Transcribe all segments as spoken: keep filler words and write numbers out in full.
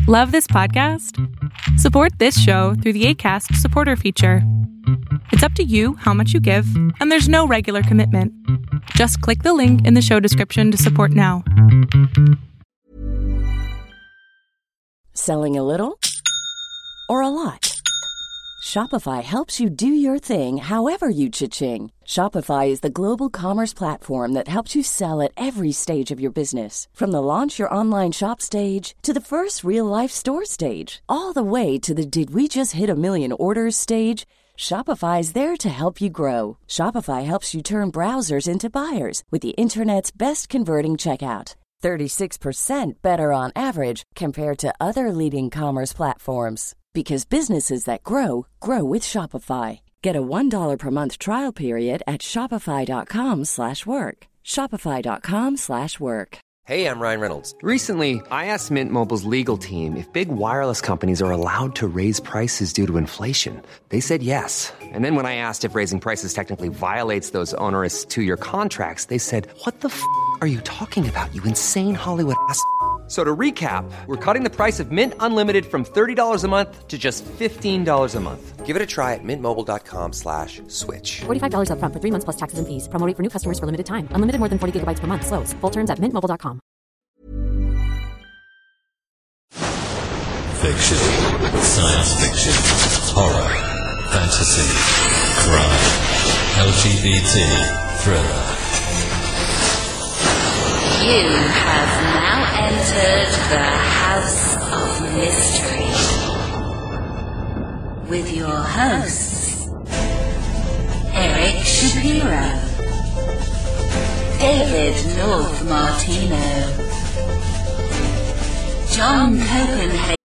Love this podcast? Support this show through the Acast supporter feature. It's up to you how much you give, and there's no regular commitment. Just click the link in the show description to support now. Selling a little or a lot? Shopify helps you do your thing however you cha-ching. Shopify is the global commerce platform that helps you sell at every stage of your business. From the launch your online shop stage to the first real-life store stage, all the way to the did we just hit a million orders stage. Shopify is there to help you grow. Shopify helps you turn browsers into buyers with the internet's best converting checkout. thirty-six percent better on average compared to other leading commerce platforms. Because businesses that grow, grow with Shopify. Get a one dollar per month trial period at shopify.com slash work. Shopify.com slash work. Hey, I'm Ryan Reynolds. Recently, I asked Mint Mobile's legal team if big wireless companies are allowed to raise prices due to inflation. They said yes. And then when I asked if raising prices technically violates those onerous two-year contracts, they said, what the f*** are you talking about, you insane Hollywood ass f- So to recap, we're cutting the price of Mint Unlimited from thirty dollars a month to just fifteen dollars a month. Give it a try at mintmobile.com slash switch. forty-five dollars up front for three months plus taxes and fees. Promo rate for new customers for limited time. Unlimited more than forty gigabytes per month. Slows full terms at mint mobile dot com. Fiction, science fiction, horror, fantasy, crime, L G B T, thriller. You have now entered the House of Mystery with your hosts, Eric Shapiro, David North Martino, John Copenhagen.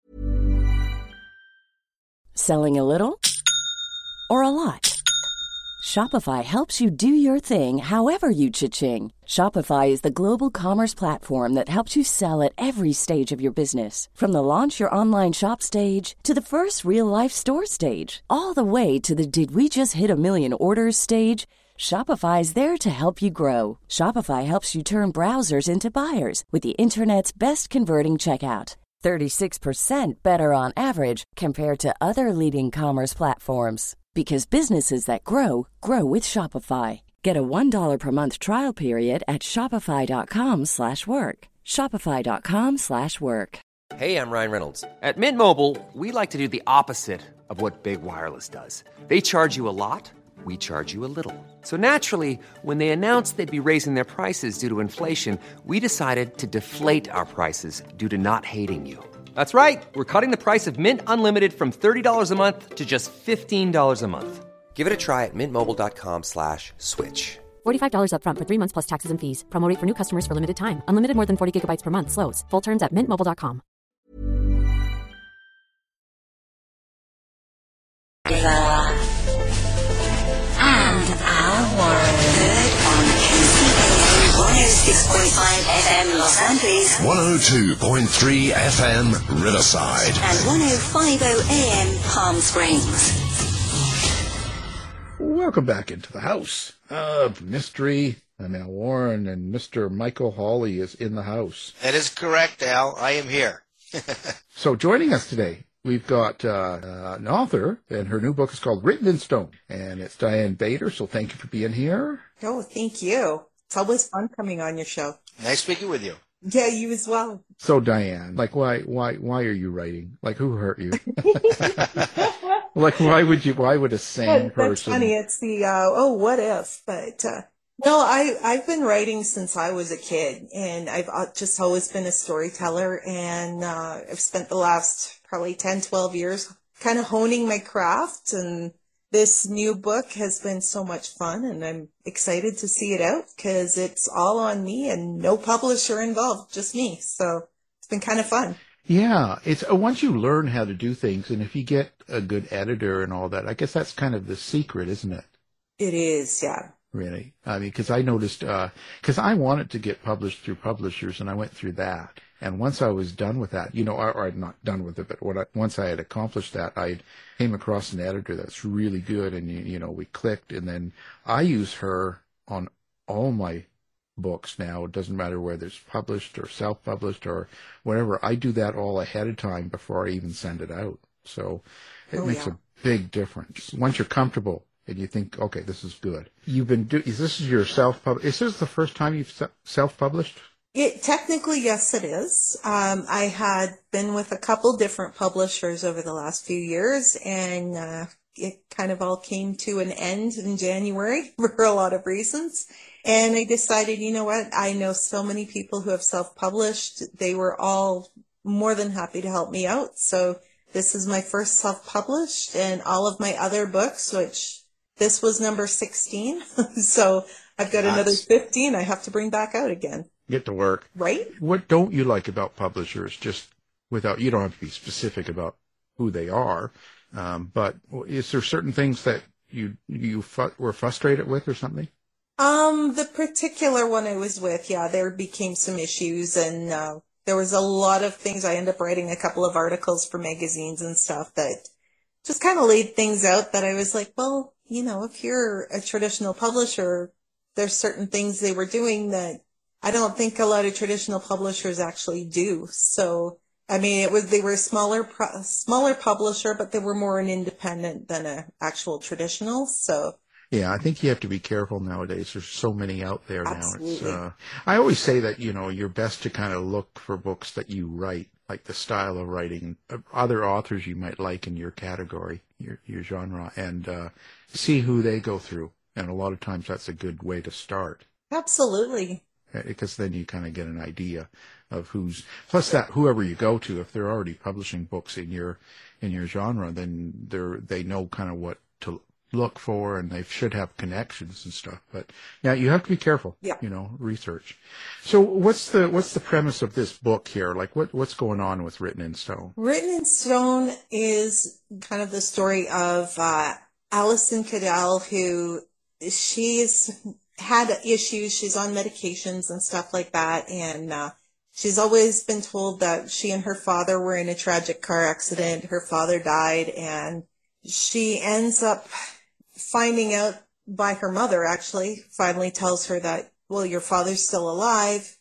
Selling a little or a lot? Shopify helps you do your thing however you cha-ching. Shopify is the global commerce platform that helps you sell at every stage of your business. From the launch your online shop stage to the first real-life store stage, all the way to the did we just hit a million orders stage. Shopify is there to help you grow. Shopify helps you turn browsers into buyers with the internet's best converting checkout. thirty-six percent better on average compared to other leading commerce platforms. Because businesses that grow, grow with Shopify. Get a one dollar per month trial period at shopify.com slash work. Shopify.com slash work. Hey, I'm Ryan Reynolds. At Mint Mobile, we like to do the opposite of what Big Wireless does. They charge you a lot, we charge you a little. So naturally, when they announced they'd be raising their prices due to inflation, we decided to deflate our prices due to not hating you. That's right. We're cutting the price of Mint Unlimited from thirty dollars a month to just fifteen dollars a month. Give it a try at mintmobile.com slash switch. forty-five dollars up front for three months plus taxes and fees. Promo rate for new customers for limited time. Unlimited more than forty gigabytes per month. Slows full terms at mint mobile dot com. And our warrior on N C A A one oh six point five F M Los Angeles, one oh two point three F M Riverside, and one oh five oh A M Palm Springs. Welcome back into the House of Mystery. I'm Al Warren, and Mister Michael Hawley is in the house. That is correct, Al. I am here. So joining us today, we've got uh, uh, an author, and her new book is called Written in Stone, and it's Diane Bader, so thank you for being here. Oh, thank you. It's always fun coming on your show. Nice speaking with you. Yeah, you as well. So Diane, like why why why are you writing? Like who hurt you? Like why would you why would a sane That's person funny. It's the uh, oh what if, but uh, no, I I've been writing since I was a kid, and I've uh, just always been a storyteller, and uh, I've spent the last probably ten, twelve years kind of honing my craft, and this new book has been so much fun, and I'm excited to see it out because it's all on me and no publisher involved, just me. So it's been kind of fun. Yeah, it's uh, once you learn how to do things, and if you get a good editor and all that, I guess that's kind of the secret, isn't it? It is, yeah. Really, I mean, because I noticed, because uh, I wanted to get published through publishers, and I went through that. And once I was done with that, you know, or, or not done with it, but what I, once I had accomplished that, I came across an editor that's really good, and you, you know, we clicked, and then I use her on all my books now. It doesn't matter whether it's published or self-published or whatever. I do that all ahead of time before I even send it out. So it Oh, makes yeah. a big difference. Once you're comfortable and you think, okay, this is good. You've been do- is this your self-pub- is this the first time you've se- self-published? It technically, yes, it is. Um, I had been with a couple different publishers over the last few years, and uh, it kind of all came to an end in January for a lot of reasons. And I decided, you know what? I know so many people who have self-published. They were all more than happy to help me out. So this is my first self-published, and all of my other books, which this was number sixteen. So I've got Nice. another fifteen I have to bring back out again. Get to work. Right? What don't you like about publishers? Just without, you don't have to be specific about who they are, um, but is there certain things that you you fu- were frustrated with or something? Um, the particular one I was with, yeah, there became some issues, and uh, there was a lot of things. I ended up writing a couple of articles for magazines and stuff that just kind of laid things out that I was like, well, you know, if you're a traditional publisher, there's certain things they were doing that I don't think a lot of traditional publishers actually do. So, I mean, it was, they were a smaller, pro- smaller publisher, but they were more an independent than a actual traditional. So, Yeah, I think you have to be careful nowadays. There's so many out there now. It's, Absolutely. uh, I always say that, you know, you're best to kind of look for books that you write, like the style of writing, uh, other authors you might like in your category, your, your genre, and uh, see who they go through. And a lot of times that's a good way to start, absolutely. because then you kind of get an idea of who's, plus that whoever you go to, if they're already publishing books in your in your genre, then they're they know kind of what to look for, and they should have connections and stuff. But yeah, you have to be careful. Yeah. You know, research. So what's the what's the premise of this book here? Like what what's going on with Written in Stone? Written in Stone is kind of the story of uh, Alison Cadell, who she's had issues. She's on medications and stuff like that. And uh, she's always been told that she and her father were in a tragic car accident. Her father died, and she ends up finding out by her mother, actually, finally tells her that, well, your father's still alive.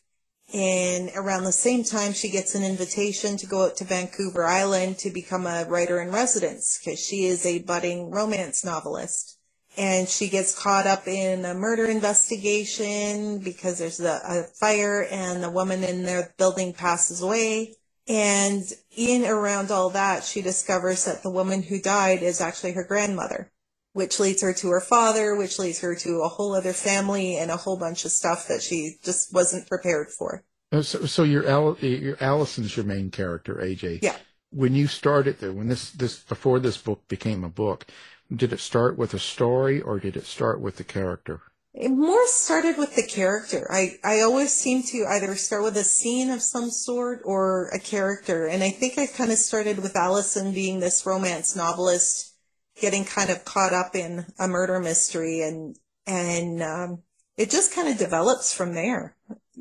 And around the same time, she gets an invitation to go out to Vancouver Island to become a writer in residence, because she is a budding romance novelist. And she gets caught up in a murder investigation because there's a, a fire and the woman in their building passes away. And in around all that, she discovers that the woman who died is actually her grandmother, which leads her to her father, which leads her to a whole other family and a whole bunch of stuff that she just wasn't prepared for. Uh, So, so your Al, your Allison's your main character, A J. Yeah. When you started there, when this this before this book became a book, did it start with a story or did it start with the character? It more started with the character. I, I always seem to either start with a scene of some sort or a character. And I think I kind of started with Allison being this romance novelist, getting kind of caught up in a murder mystery. And, and, um, it just kind of develops from there.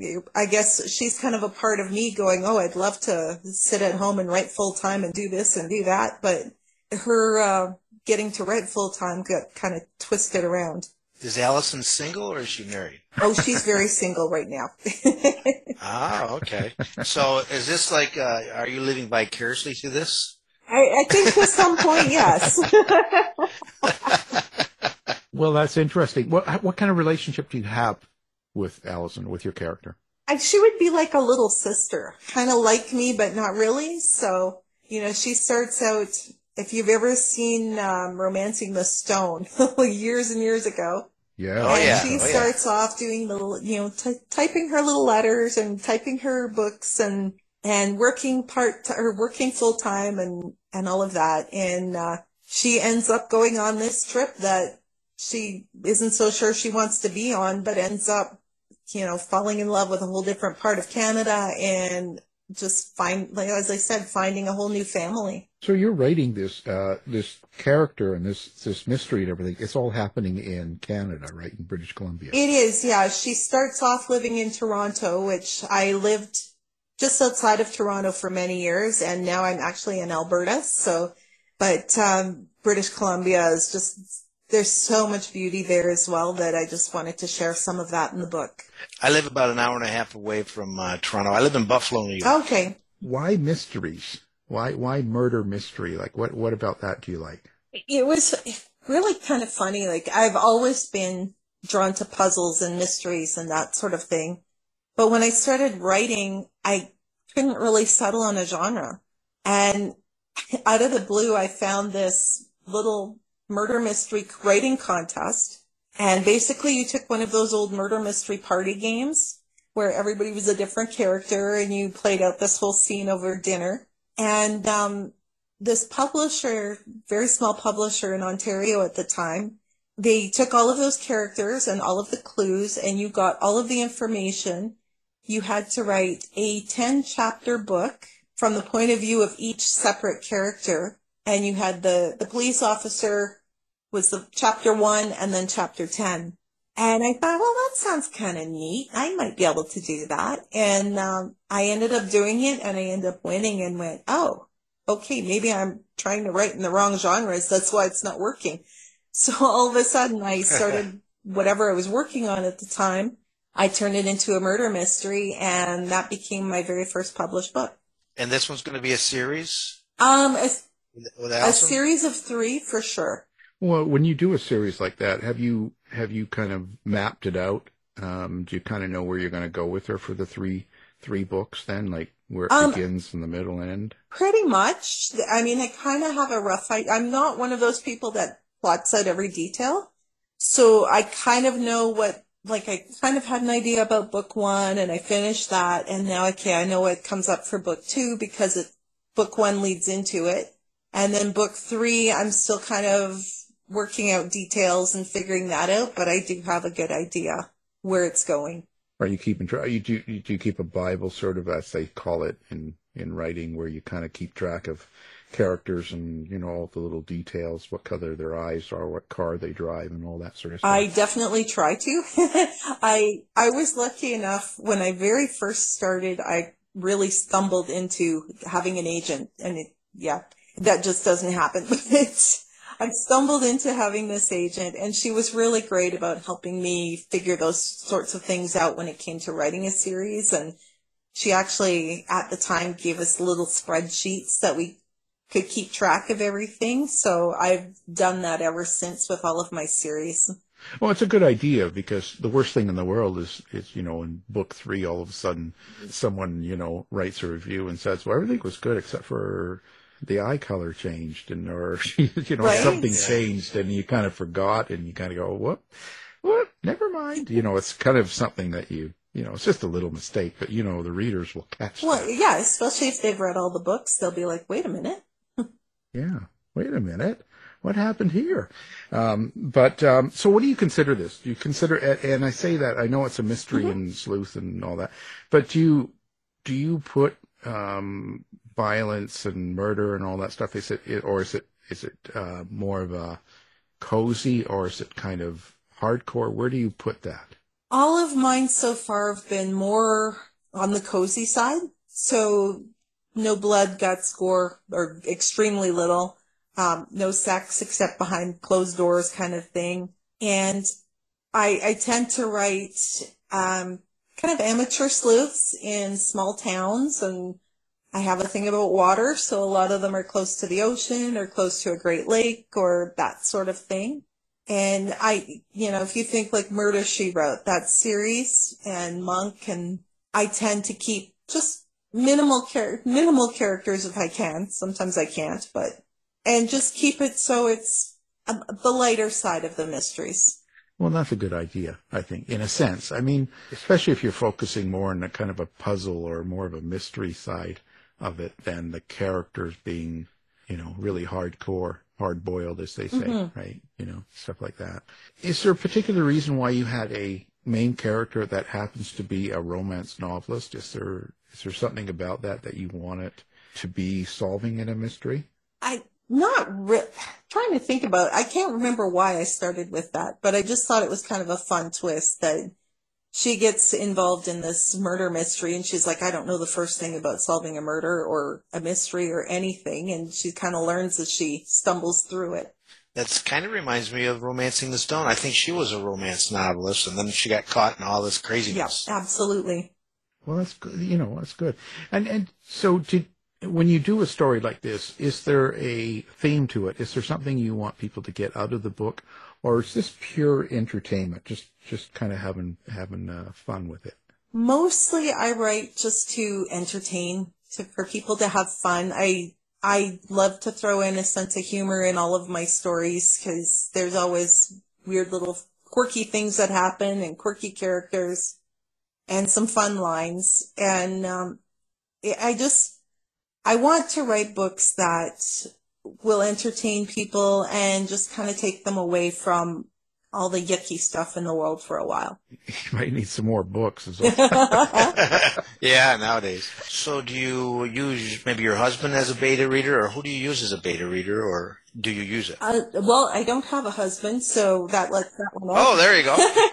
I guess she's kind of a part of me going, oh, I'd love to sit at home and write full time and do this and do that. But her, uh, getting to write full time got kind of twisted around. Is Allison single or is she married? Oh, she's very single right now. Ah, okay. So is this like, uh, are you living vicariously through this? I, I think to some point, yes. Well, that's interesting. What what kind of relationship do you have with Allison, with your character? I, she would be like a little sister, kind of like me, but not really. So, you know, she starts out, if you've ever seen um, Romancing the Stone, years and years ago. Yeah. Oh, and yeah. she Oh, yeah. starts off doing little, you know, t- typing her little letters and typing her books and, and working part, t- or working full time and, and all of that. And, uh, she ends up going on this trip that she isn't so sure she wants to be on, but ends up, you know, falling in love with a whole different part of Canada and just find, like, as I said, finding a whole new family. So you're writing this uh, this character and this this mystery and everything. It's all happening in Canada, right? In British Columbia. It is, yeah. She starts off living in Toronto, which I lived just outside of Toronto for many years, and now I'm actually in Alberta. So, but um, British Columbia is just there's so much beauty there as well that I just wanted to share some of that in the book. I live about an hour and a half away from uh, Toronto. I live in Buffalo, New York. Okay. Why mysteries? Why why murder mystery? Like, what, what about that do you like? It was really kind of funny. Like, I've always been drawn to puzzles and mysteries and that sort of thing. But when I started writing, I couldn't really settle on a genre. And out of the blue, I found this little murder mystery writing contest. And basically you took one of those old murder mystery party games where everybody was a different character and you played out this whole scene over dinner. And um, this publisher, very small publisher in Ontario at the time, they took all of those characters and all of the clues and you got all of the information. You had to write a ten chapter book from the point of view of each separate character. And you had the, the police officer was the chapter one and then chapter ten. And I thought, well, that sounds kind of neat. I might be able to do that. And um, I ended up doing it and I ended up winning and went, oh, okay, maybe I'm trying to write in the wrong genres. That's why it's not working. So all of a sudden I started whatever I was working on at the time. I turned it into a murder mystery and that became my very first published book. And this one's going to be a series? Um, a, With a series of three for sure. Well, when you do a series like that, have you have you kind of mapped it out? Um, do you kind of know where you're going to go with her for the three three books then, like where it um, begins and the middle and end? Pretty much. I mean, I kind of have a rough idea. I'm not one of those people that plots out every detail. So I kind of know what, like I kind of had an idea about book one and I finished that. And now, okay, I know what comes up for book two because it, book one leads into it. And then book three, I'm still kind of working out details and figuring that out, but I do have a good idea where it's going. Are you keeping track? You do you do keep a Bible, sort of, as they call it in in writing, where you kind of keep track of characters and, you know, all the little details, what color their eyes are, what car they drive, and all that sort of stuff? I definitely try to. I I was lucky enough when I very first started. I really stumbled into having an agent, and it, yeah, that just doesn't happen. But it's. I stumbled into having this agent, and she was really great about helping me figure those sorts of things out when it came to writing a series. And she actually, at the time, gave us little spreadsheets that we could keep track of everything. So I've done that ever since with all of my series. Well, it's a good idea, because the worst thing in the world is, is, you know, in book three, all of a sudden someone, you know, writes a review and says, well, everything was good except for the eye color changed, and or you know right. something changed, and you kind of forgot, and you kind of go, what, what? Never mind. You know, it's kind of something that you, you know, it's just a little mistake, but you know, the readers will catch. Well, that. yeah, especially if they've read all the books, they'll be like, wait a minute. yeah, wait a minute. What happened here? Um, but um, so, what do you consider this? Do you consider, and I say that I know it's a mystery mm-hmm. and sleuth and all that, but do you do you put um, violence and murder and all that stuff? Is it, or is it, is it uh, more of a cozy, or is it kind of hardcore? Where do you put that? All of mine so far have been more on the cozy side. So no blood, guts, gore, or extremely little. Um, no sex except behind closed doors kind of thing. And I, I tend to write um, kind of amateur sleuths in small towns, and I have a thing about water, so a lot of them are close to the ocean or close to a Great Lake or that sort of thing. And I, you know, if you think like Murder, She Wrote, that series, and Monk, and I tend to keep just minimal char- minimal characters if I can. Sometimes I can't, but, and just keep it so it's um, the lighter side of the mysteries. Well, that's a good idea, I think, in a sense. I mean, especially if you're focusing more on a kind of a puzzle or more of a mystery side of it than the characters being, you know, really hardcore, hard-boiled, as they say, mm-hmm. right? You know, stuff like that. Is there a particular reason why you had a main character that happens to be a romance novelist? Is there is there something about that that you want it to be solving in a mystery? I not re- trying to think about it. I can't remember why I started with that, but I just thought it was kind of a fun twist that she gets involved in this murder mystery, and she's like, I don't know the first thing about solving a murder or a mystery or anything, and she kind of learns as she stumbles through it. That's kind of reminds me of Romancing the Stone. I think she was a romance novelist, and then she got caught in all this craziness. Yeah, absolutely. Well, that's good. You know, that's good. And and so, did, when you do a story like this, is there a theme to it? Is there something you want people to get out of the book, or is this pure entertainment? Just just kind of having having uh, fun with it. Mostly, I write just to entertain, to for people to have fun. I. I love to throw in a sense of humor in all of my stories because there's always weird little quirky things that happen and quirky characters and some fun lines. And um, I just, I want to write books that will entertain people and just kind of take them away from all the yucky stuff in the world for a while. You might need some more books as well. Yeah, nowadays. So do you use maybe your husband as a beta reader, or who do you use as a beta reader, or do you use it? Uh, well, I don't have a husband, so that lets that one off. Oh, there you go.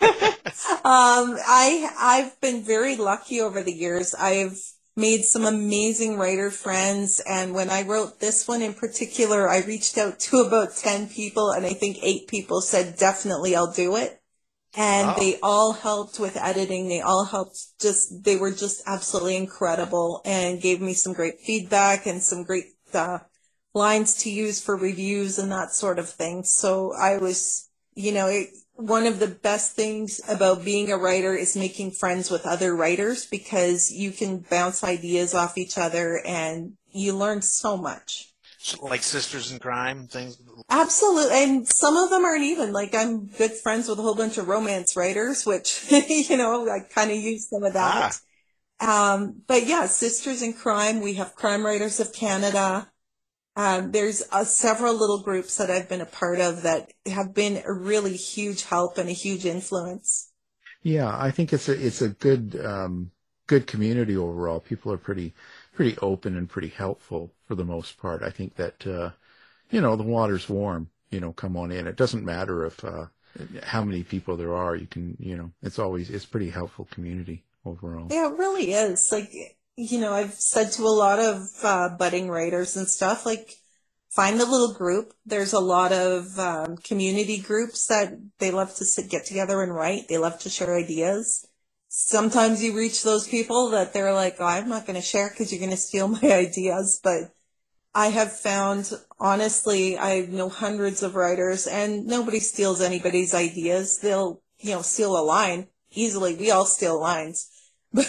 um, I, I've been very lucky over the years. I've made some amazing writer friends, and when I wrote this one in particular, I reached out to about ten people, and I think eight people said, definitely, I'll do it. And wow. They all helped with editing. They all helped just, they were just absolutely incredible and gave me some great feedback and some great uh, lines to use for reviews and that sort of thing. So I was, you know, it, one of the best things about being a writer is making friends with other writers, because you can bounce ideas off each other and you learn so much. So, like Sisters in Crime things? Absolutely. And some of them aren't even. Like, I'm good friends with a whole bunch of romance writers, which, you know, I kind of use some of that. Ah. Um, but yeah, Sisters in Crime. We have Crime Writers of Canada. Um, there's uh, several little groups that I've been a part of that have been a really huge help and a huge influence. Yeah, I think it's a it's a good um, good community overall. People are pretty pretty open and pretty helpful for the most part. I think that uh, you know, the water's warm. You know, come on in. It doesn't matter if uh, how many people there are. You can, you know, it's always it's pretty helpful community overall. Yeah, it really is. Like, you know, I've said to a lot of uh, budding writers and stuff, like, find a little group. There's a lot of um, community groups that they love to sit, get together and write. They love to share ideas. Sometimes you reach those people that they're like, oh, I'm not going to share because you're going to steal my ideas. But I have found, honestly, I know hundreds of writers, and nobody steals anybody's ideas. They'll, you know, steal a line easily. We all steal lines. But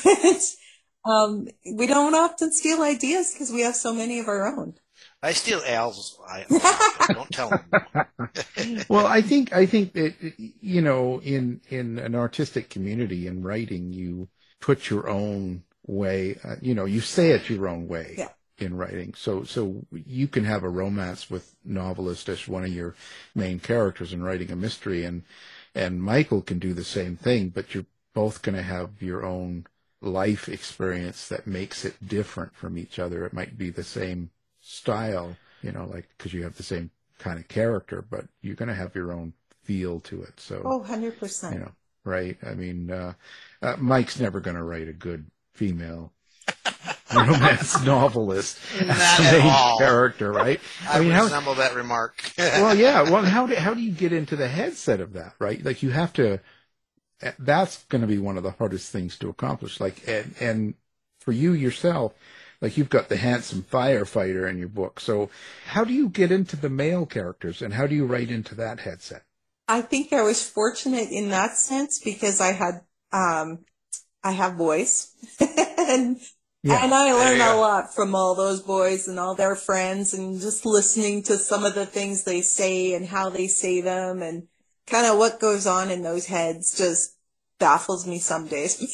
Um, we don't often steal ideas because we have so many of our own. I steal Al's. I don't tell him. Well, I think I think that, you know, in in an artistic community in writing, you put your own way. Uh, you know, you say it your own way. Yeah. In writing, so so you can have a romance with novelist as one of your main characters in writing a mystery, and and Michael can do the same thing, but you're both going to have your own life experience that makes it different from each other. It might be the same style, you know, like, because you have the same kind of character, but you're going to have your own feel to it. So, oh, one hundred percent. You know, right? I mean, uh, uh, Mike's never going to write a good female romance novelist Not as the at main all. character, right? I, I mean, resemble how, that remark. Well, yeah. Well, how do how do you get into the headset of that, right? Like, you have to. That's going to be one of the hardest things to accomplish. Like, and, and for you yourself, like, you've got the handsome firefighter in your book. So how do you get into the male characters, and how do you write into that headset? I think I was fortunate in that sense because I had, um, I have boys and, Yeah. and I learned a lot from all those boys and all their friends, and just listening to some of the things they say and how they say them, and kind of what goes on in those heads just baffles me some days.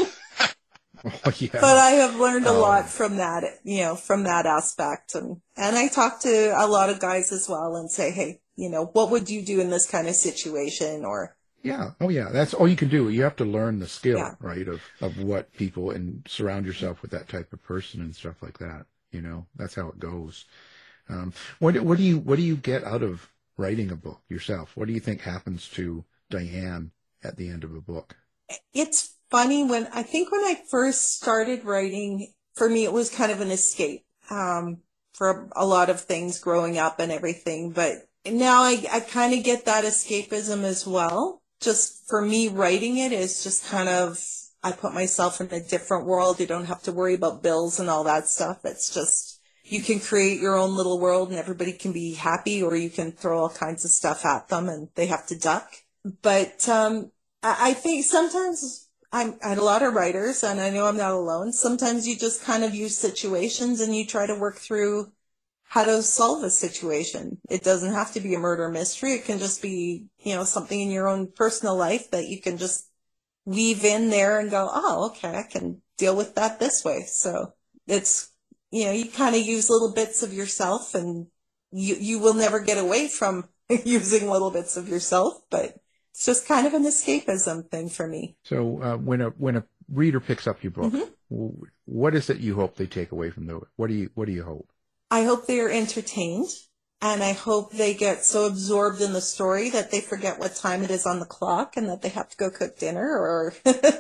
Oh, yeah. But I have learned a Oh. lot from that, you know, from that aspect. And, and I talk to a lot of guys as well and say, hey, you know, what would you do in this kind of situation? Or, Yeah. Oh, yeah. That's all you can do. You have to learn the skill, Yeah. right, of, of what people, and surround yourself with that type of person and stuff like that. You know, that's how it goes. Um, what, what do you, what do you get out of writing a book yourself? What do you think happens to Diane at the end of a book? it's funny when, I think when I first started writing, for me, it was kind of an escape, um, for a lot of things growing up and everything. But now I, I kind of get that escapism as well. Just for me, writing it is just kind of, I put myself in a different world. You don't have to worry about bills and all that stuff. It's just, you can create your own little world and everybody can be happy, or you can throw all kinds of stuff at them and they have to duck. But um, I, I think sometimes I'm I had a lot of writers, and I know I'm not alone. Sometimes you just kind of use situations and you try to work through how to solve a situation. It doesn't have to be a murder mystery. It can just be, you know, something in your own personal life that you can just weave in there and go, oh, okay, I can deal with that this way. So it's, you know, you kind of use little bits of yourself, and you, you will never get away from using little bits of yourself, but it's just kind of an escapism thing for me. So uh, when a when a reader picks up your book, Mm-hmm. what is it you hope they take away from the? What do you What do you hope? I hope they are entertained, and I hope they get so absorbed in the story that they forget what time it is on the clock and that they have to go cook dinner or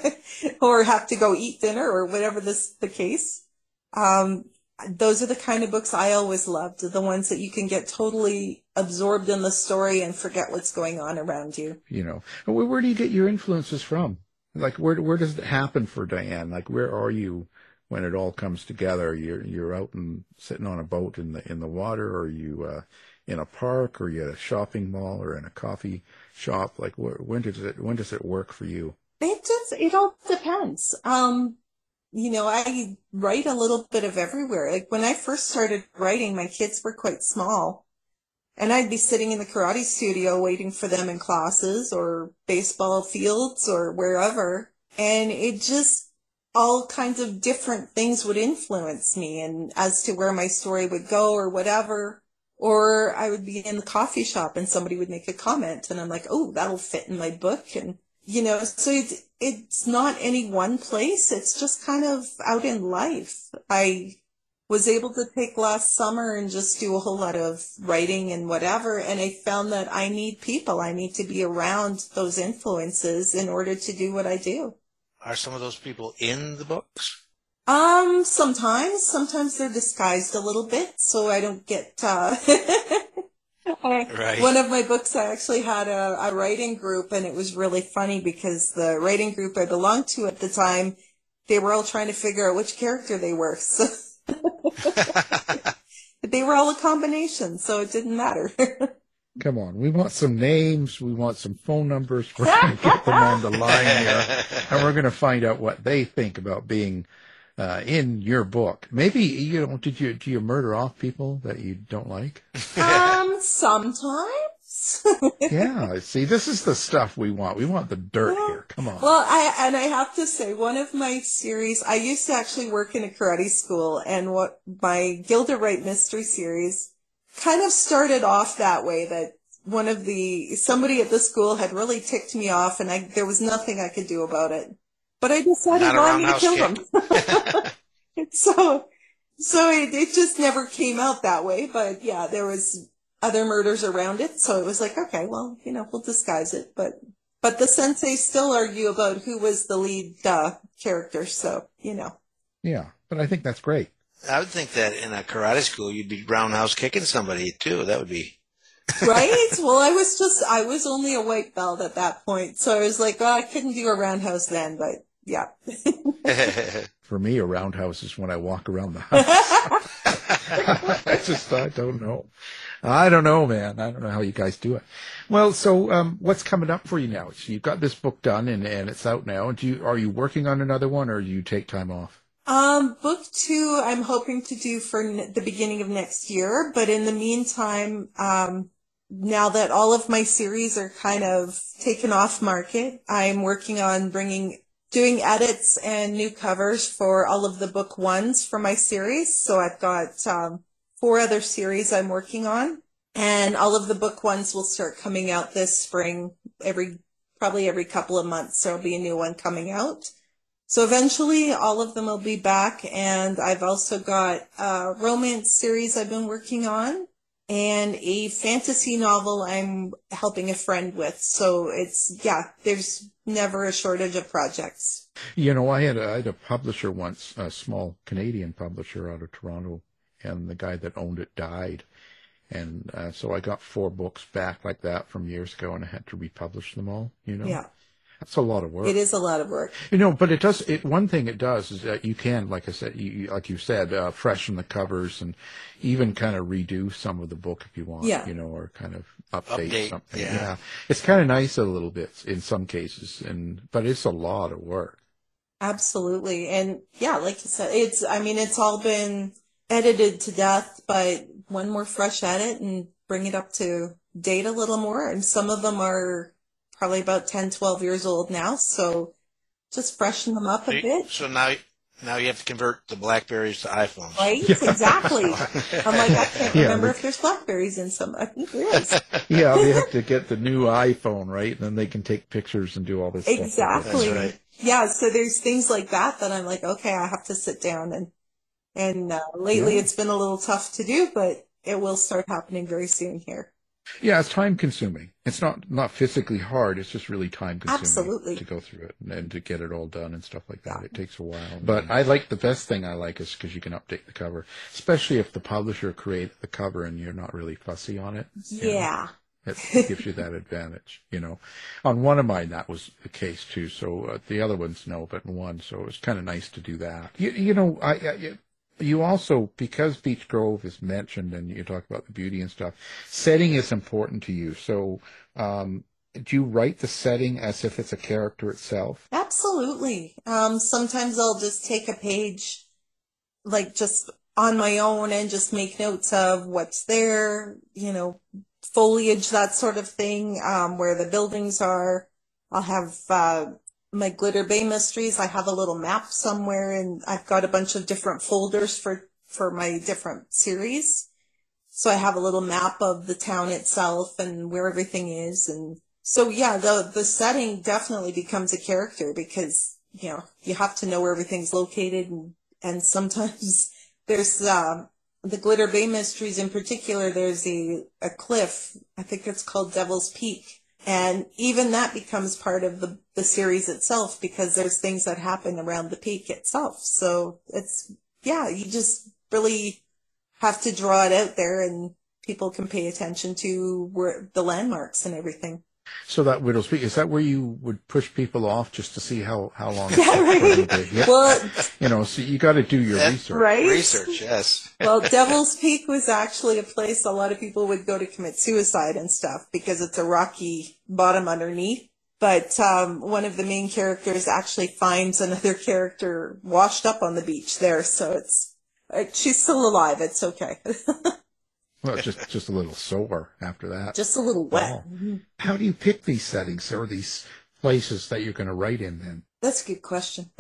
or have to go eat dinner or whatever this the case. Um, those are the kind of books I always loved, the ones that you can get totally absorbed in the story and forget what's going on around you. You know, where, where do you get your influences from? Like, where where does it happen for Diane? Like, where are you when it all comes together? You're you're out and sitting on a boat in the in the water, or are you uh, in a park, or are you at a shopping mall, or in a coffee shop? Like, where, when does it when does it work for you? It just it all depends. Um, you know, I write a little bit of everywhere. Like when I first started writing, my kids were quite small, and I'd be sitting in the karate studio waiting for them in classes or baseball fields or wherever, and it just all kinds of different things would influence me and as to where my story would go or whatever. Or I would be in the coffee shop and somebody would make a comment and I'm like, oh, that'll fit in my book. And, you know, so it's, it's not any one place. It's just kind of out in life. I was able to take last summer and just do a whole lot of writing and whatever. And I found that I need people. I need to be around those influences in order to do what I do. Are some of those people in the books? Um, sometimes, sometimes they're disguised a little bit, so I don't get, uh, right. One of my books, I actually had a, a writing group, and it was really funny because the writing group I belonged to at the time, they were all trying to figure out which character they were. So they were all a combination, so it didn't matter. Come on, we want some names, we want some phone numbers, we're going to get them on the line here, and we're going to find out what they think about being uh, in your book. Maybe, you know, did you, do you murder off people that you don't like? Um, sometimes. Yeah, see, this is the stuff we want. We want the dirt well, here. Come on. Well, I, and I have to say, one of my series, I used to actually work in a karate school, and what my Gilda Wright mystery series kind of started off that way, that one of the, somebody at the school had really ticked me off and I, there was nothing I could do about it. But I decided Not a well, I'm going to kill roundhouse them. so, so it, it just never came out that way. But yeah, there was other murders around it. So it was like, okay, well, you know, we'll disguise it. But, but the senseis still argue about who was the lead uh, character. So, you know. Yeah, but I think that's great. I would think that in a karate school, you'd be roundhouse kicking somebody, too. That would be... Right? Well, I was just, I was only a white belt at that point. So I was like, well, I couldn't do a roundhouse then, but yeah. For me, a roundhouse is when I walk around the house. I just, I don't know. I don't know, man. I don't know how you guys do it. Well, so um, what's coming up for you now? So you've got this book done and, and it's out now. Do you, are you working on another one, or do you take time off? Um, book two, I'm hoping to do for n- the beginning of next year. But in the meantime, um, now that all of my series are kind of taken off market, I'm working on bringing, doing edits and new covers for all of the book ones for my series. So I've got, um, four other series I'm working on, and all of the book ones will start coming out this spring, every, probably every couple of months. There'll be a new one coming out. So eventually all of them will be back, and I've also got a romance series I've been working on and a fantasy novel I'm helping a friend with. So it's, yeah, there's never a shortage of projects. You know, I had a, I had a publisher once, a small Canadian publisher out of Toronto, and the guy that owned it died. And uh, so I got four books back like that from years ago, and I had to republish them all, you know. Yeah. That's a lot of work. It is a lot of work. You know, but it does, it, one thing it does is that you can, like I said, you, you- like you said, uh, freshen the covers and even kind of redo some of the book if you want, Yeah. you know, or kind of update, Update, something. yeah. It's kind of nice a little bit in some cases, and but it's a lot of work. Absolutely. And yeah, like you said, it's, I mean, it's all been edited to death, but one more fresh edit and bring it up to date a little more. And some of them are probably about ten, twelve years old now. So just freshen them up a bit. So now, now you have to convert the Blackberries to iPhones. Right? Exactly. I'm like, I can't Yeah, remember but- if there's Blackberries in some. I think there is. Yeah, they have to get the new iPhone, right? And then they can take pictures and do all this stuff. Exactly. That's right. Yeah, so there's things like that that I'm like, okay, I have to sit down and and uh, lately Yeah. it's been a little tough to do, but it will start happening very soon here. Yeah, it's time consuming. It's not not physically hard. It's just really time consuming Absolutely. to go through it and, and to get it all done and stuff like that. It takes a while. But I like the best thing I like is because you can update the cover, especially if the publisher created the cover and you're not really fussy on it. you know. Yeah. It, it gives you that advantage, you know. On one of mine, that was the case too. So uh, the other ones, no, but in one, so it was kind of nice to do that. You, you know, I, I you also, because Beech Grove is mentioned and you talk about the beauty and stuff, setting is important to you. So um, do you write the setting as if it's a character itself? Absolutely. Um, sometimes I'll just take a page, like just on my own and just make notes of what's there, you know, foliage, that sort of thing, um, where the buildings are. I'll have, uh, my Glitter Bay Mysteries. I have a little map somewhere and I've got a bunch of different folders for, for my different series. So I have a little map of the town itself and where everything is. And so, yeah, the, the setting definitely becomes a character because, you know, you have to know where everything's located. And, and sometimes there's, uh, the Glitter Bay Mysteries in particular, there's a, a cliff. I think it's called Devil's Peak. And even that becomes part of the, the series itself because there's things that happen around the peak itself. So it's, yeah, you just really have to draw it out there and people can pay attention to where the landmarks and everything. So that Widow's Peak, is that where you would push people off just to see how, how long Yeah, right. it yeah. Well, You know, so you got to do your Yeah, research. right. Research, yes. Well, Devil's Peak was actually a place a lot of people would go to commit suicide and stuff because it's a rocky bottom underneath. But um, one of the main characters actually finds another character washed up on the beach there. So it's, uh, she's still alive. It's okay. Well, it's just, just a little sore after that. Just a little wet. Oh. How do you pick these settings or these places that you're going to write in then? That's a good question.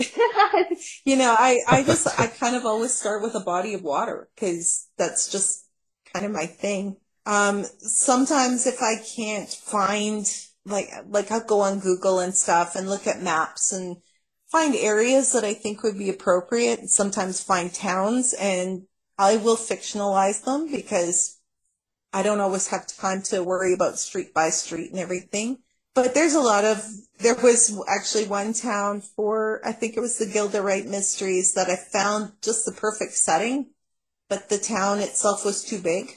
You know, I, I just, I kind of always start with a body of water because that's just kind of my thing. Um, sometimes if I can't find, like, like I'll go on Google and stuff and look at maps and find areas that I think would be appropriate and sometimes find towns and I will fictionalize them because I don't always have time to worry about street by street and everything. But there's a lot of, there was actually one town for, I think it was the Gilda Wright Mysteries that I found just the perfect setting, but the town itself was too big.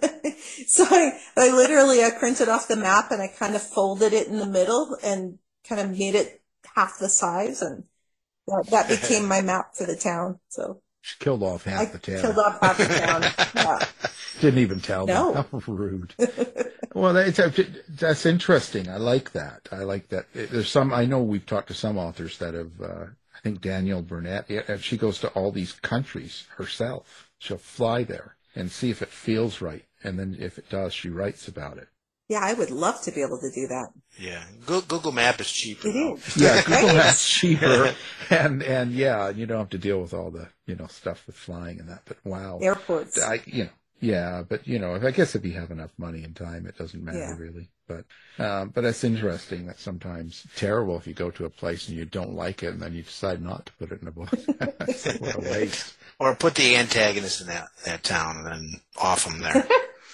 So I, I literally, I printed off the map and I kind of folded it in the middle and kind of made it half the size and that, that became my map for the town. So She killed off half I the town. killed off half the town. Yeah. Didn't even tell No. me. How rude. Well, that's, that's interesting. I like that. I like that. There's some, I know we've talked to some authors that have, uh, I think Danielle Burnett, yeah, she goes to all these countries herself. She'll fly there and see if it feels right. And then if it does, she writes about it. Yeah, I would love to be able to do that. Yeah. Go- Google Map is cheaper. It though. is. Yeah, Google Right? Maps cheaper. And, and yeah, you don't have to deal with all the, you know, stuff with flying and that. But wow. Airports. I, you know, yeah, but you know, I guess if you have enough money and time, it doesn't matter Yeah. really. But, um, but it's interesting that sometimes it's terrible if you go to a place and you don't like it and then you decide not to put it in a book. It's like, what a waste. Or put the antagonist in that, that town and then off them there.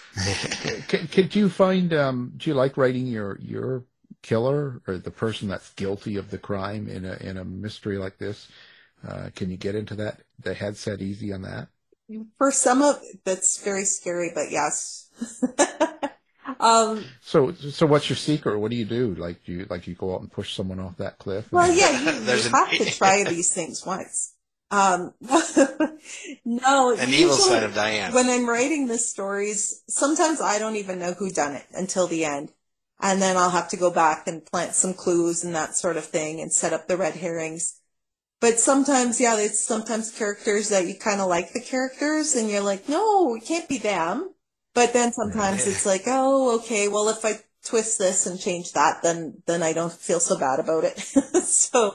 Can, can, do you find, um, do you like writing your, your killer or the person that's guilty of the crime in a, in a mystery like this? Uh, can you get into that, the headset easy on that? For some of that's very scary, but yes. um, So, so what's your secret? What do you do? Like, do you like you go out and push someone off that cliff? well, yeah, you, There's you an- have to try these things once. Um, no, An evil usually side of Diane. when I'm writing the stories, sometimes I don't even know who done it until the end. And then I'll have to go back and plant some clues and that sort of thing and set up the red herrings. But sometimes, yeah, there's sometimes characters that you kind of like the characters and you're like, no, it can't be them. But then sometimes it's like, oh, okay, well, if I twist this and change that, then, then I don't feel so bad about it. So,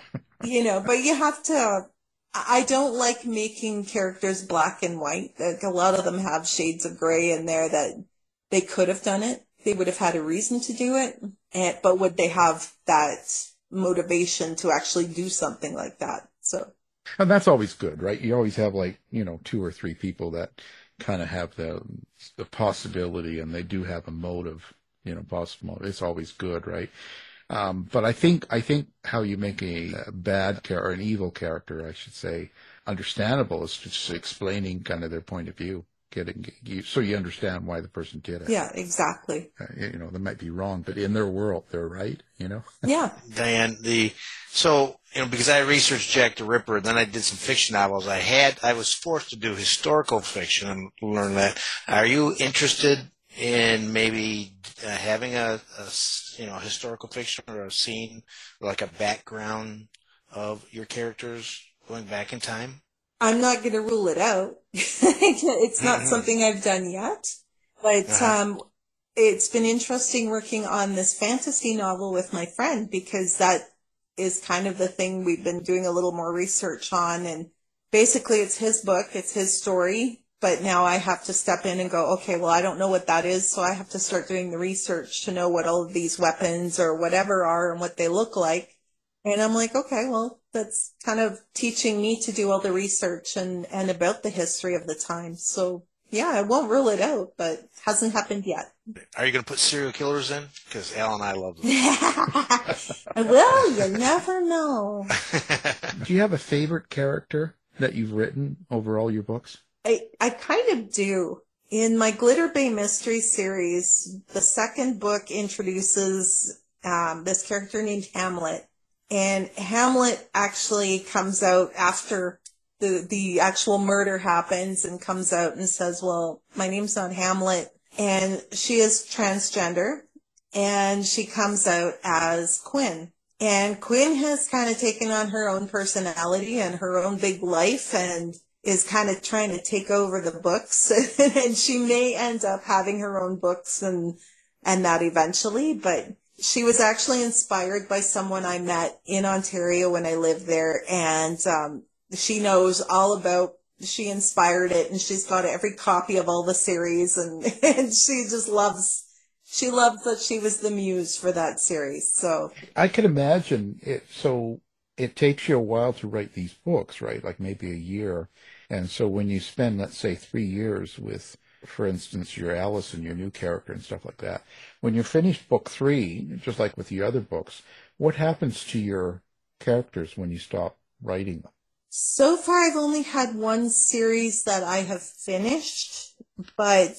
you know, but you have to, I don't like making characters black and white. Like, a lot of them have shades of gray in there that they could have done it. They would have had a reason to do it. And, but would they have that motivation to actually do something like that? So, And that's always good, right? You always have like, you know, two or three people that kind of have the, the possibility and they do have a motive, you know, possible. It's always good, right? Um, but I think, I think how you make a, a bad character, or an evil character, I should say, understandable is just explaining kind of their point of view, getting, you, so you understand why the person did it. yeah, exactly. Uh, you know, they might be wrong, but in their world, they're right, you know? Yeah. Diane, the so you know because I researched Jack the Ripper, then I did some fiction novels. I had I was forced to do historical fiction and learn that. Are you interested in maybe uh, having a, a s- you know historical fiction or a scene, like a background of your characters going back in time? I'm not going to rule it out. It's not Mhm. something I've done yet, but Uh-huh. um, it's been interesting working on this fantasy novel with my friend because that is kind of the thing we've been doing a little more research on. And basically it's his book, it's his story, but now I have to step in and go, okay, well, I don't know what that is. So I have to start doing the research to know what all of these weapons or whatever are and what they look like. And I'm like, okay, well, that's kind of teaching me to do all the research and, and about the history of the time. So, yeah, I won't rule it out, but hasn't happened yet. Are you going to put serial killers in? Because Al and I love them. Well, you never know. Do you have a favorite character that you've written over all your books? I, I kind of do. In my Glitter Bay Mystery series, the second book introduces um, this character named Hamlet. And Hamlet actually comes out after the the actual murder happens and comes out and says, well, my name's not Hamlet. And she is transgender. And she comes out as Quinn. And Quinn has kind of taken on her own personality and her own big life and is kind of trying to take over the books. And she may end up having her own books and and that eventually, but she was actually inspired by someone I met in Ontario when I lived there, and um, she knows all about, she inspired it, and she's got every copy of all the series, and, and she just loves, she loves that she was the muse for that series, so. I can imagine it. So it takes you a while to write these books, right? Like maybe a year. And so when you spend, let's say, three years with, for instance, your Allison, your new character and stuff like that, when you're finished book three, just like with the other books, what happens to your characters when you stop writing them? So far, I've only had one series that I have finished, but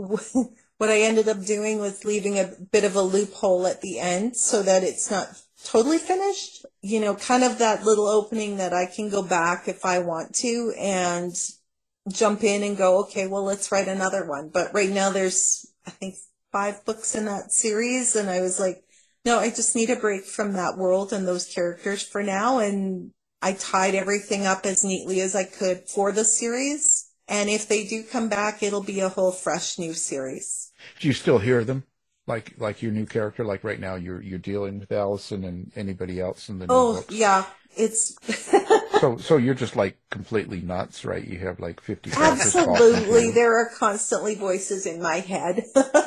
what I ended up doing was leaving a bit of a loophole at the end so that it's not totally finished. You know, kind of that little opening that I can go back if I want to and jump in and go, okay, well, let's write another one. But right now there's, I think, five books in that series. And I was like, no, I just need a break from that world and those characters for now. And I tied everything up as neatly as I could for the series. And if they do come back, it'll be a whole fresh new series. Do you still hear them? Like like your new character, like right now you're you're dealing with Allison and anybody else in the new Oh, books? yeah. It's So so you're just like completely nuts, right? You have like fifty characters talking to absolutely. you. There are constantly voices in my head.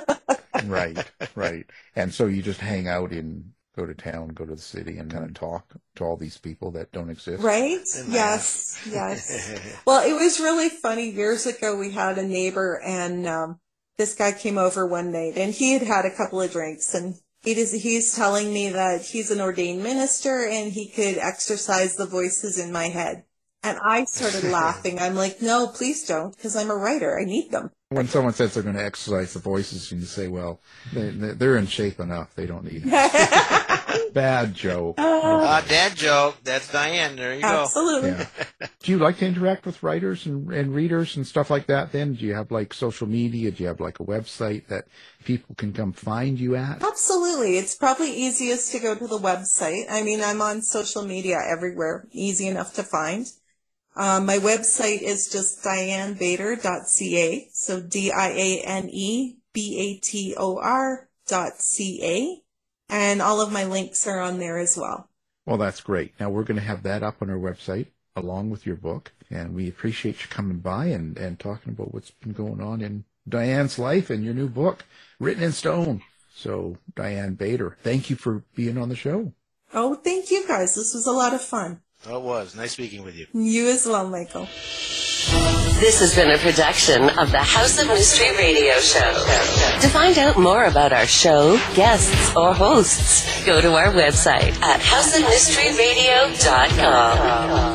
Right, right. And so you just hang out in, go to town, go to the city and kind of talk to all these people that don't exist. Right? Yes, yes. Well, it was really funny. Years ago, we had a neighbor, and um, this guy came over one night, and he had had a couple of drinks, and he is, he's telling me that he's an ordained minister, and he could exorcise the voices in my head. And I started laughing. I'm like, no, please don't, because I'm a writer. I need them. When someone says they're going to exercise the voices, and you say, well, they, they're in shape enough. They don't need it. Bad joke. Uh, dad joke. That's Diane. There you Absolutely. go. Yeah. Do you like to interact with writers and, and readers and stuff like that then? Do you have like social media? Do you have like a website that people can come find you at? Absolutely. It's probably easiest to go to the website. I mean, I'm on social media everywhere. Easy enough to find. Um, my website is just diane bator dot c a, so D I A N E B A T O R dot C A, and all of my links are on there as well. Well, that's great. Now, we're going to have that up on our website along with your book, and we appreciate you coming by and, and talking about what's been going on in Diane's life and your new book, Written in Stone. So, Diane Bator, thank you for being on the show. Oh, thank you guys. This was a lot of fun. Oh, it was. Nice speaking with you. You as well, Michael. This has been a production of the House of Mystery Radio Show. To find out more about our show, guests, or hosts, go to our website at house of mystery radio dot com.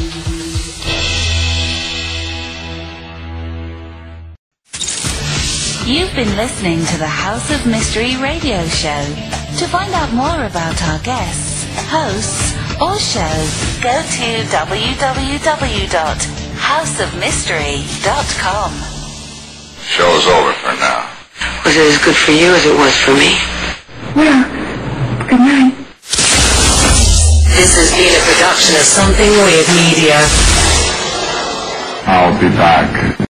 You've been listening to the House of Mystery Radio Show. To find out more about our guests, hosts, or shows, go to w w w dot house of mystery dot com. Show's over for now. Was it as good for you as it was for me? Well, good night. This has been a production of Something Weird Media. I'll be back.